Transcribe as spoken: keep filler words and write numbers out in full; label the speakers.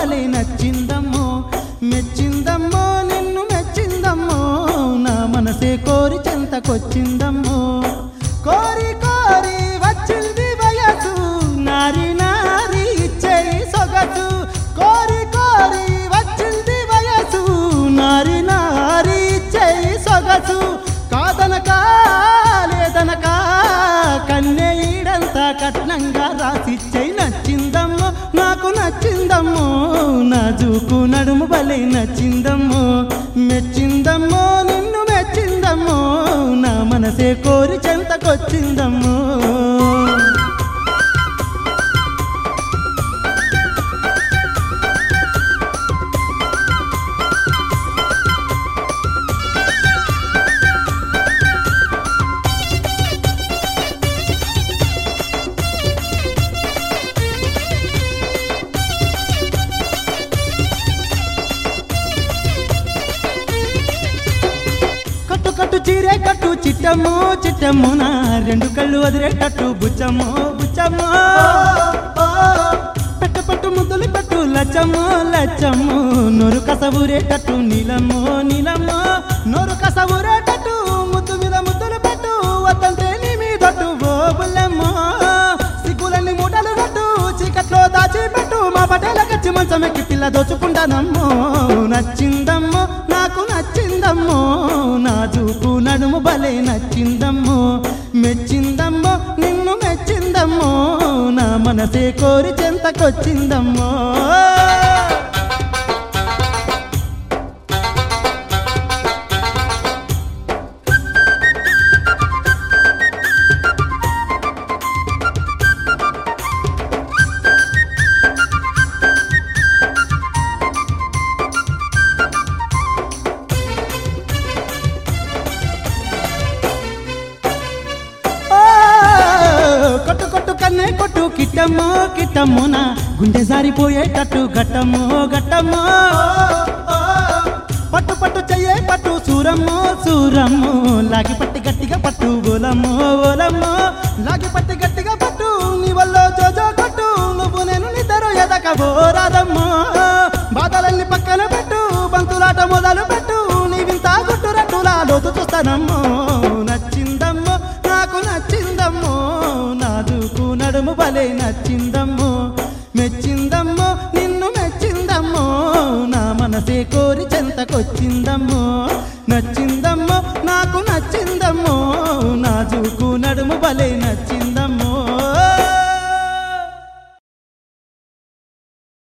Speaker 1: భలే నచ్చిందమ్మో మెచ్చిందమ్మో నిన్ను మెచ్చిందమ్మో నా మనసే కోరి చెంతకొచ్చిందమ్మో కోరి కోరి వచ్చింది వయసు నారి నారి ఇచ్చేయి సొగసు కోరి కోరి వచ్చింది వయసు నారి నారి ఇచ్చేయి సొగసు కాదనక లేదనక కన్నె ఈడంతా కట్నంగా రాసిచ్చేయి నచ్చిందమ్మో నాకు నచ్చిందమ్మో నాజూకు నడుము భలే నచ్చిందమ్మో మెచ్చిందమ్మో నిన్ను మెచ్చిందమ్మో నా మనసే కోరి చెంతకొచ్చిందమ్మో కట్టు చీరే కట్టు చిట్టమ్మో చిట్టమ్మో నా రెండు కళ్ళు వదిలేటట్టు బుచ్చమ్మో బుచ్చమ్మో పెట్ట పట్టు ముద్దులు పట్టు లచ్చమ్మో లచ్చమ్మో నోరు కసవురేటట్టు నీలమ్మో నీలమ్మో నోరు కసవురేటట్టు ముద్దు మీద ముద్దులు పట్టు వద్దంటే నీ మీదట్టు ఓ బుల్లమ్మో సిగ్గులన్నీ మూటలు కట్టు చీకట్లో దాచిపెట్టు మా పటేల కచ్చి మంచమెక్కి పిల్ల దోచుకుంటానమ్మో నచ్చిందమ్మో నాకు నచ్చిందమ్మో నాజూకు నడుము భలే నచ్చిందమ్మో మెచ్చిందమ్మో నిన్ను మెచ్చిందమ్మో నా మనసే కోరి చెంతకొచ్చిందమ్మో కొట్టు కొట్టు కన్నే కొట్టు కిట్టమ్మో కిట్టమ్మో నా గుండె జారిపోయేటట్టు గట్టమ్మో గట్టమ్మో పట్టు పట్టు చెయ్యే పట్టు సూరమ్మో సూరమ్మో లాగి పట్టి గట్టిగా పట్టు ఓలమ్మో ఓలమ్మో లాగి పట్టి గట్టిగా పట్టు నీ వల్ల జోజో కొట్టు నువ్వు నేను నిద్ర ఎదకబోరాదమ్మో బాధలన్నీ పక్కన పెట్టు బంతులాట మొదలు పెట్టు నీ వింత గుట్టు రట్టులా లోతు చూస్తానమ్మో నచ్చిందమ్మో నాకు నచ్చిందమ్మో నాజూకు నడుము భలే నచ్చిందమ్మో మెచ్చిందమ్మో నిన్ను మెచ్చిందమ్మో నా మనసే కోరి చెంతకొచ్చిందమ్మో నచ్చిందమ్మో నాకు నచ్చిందమ్మో నాజూకు నడుము భలే నచ్చిందమ్మో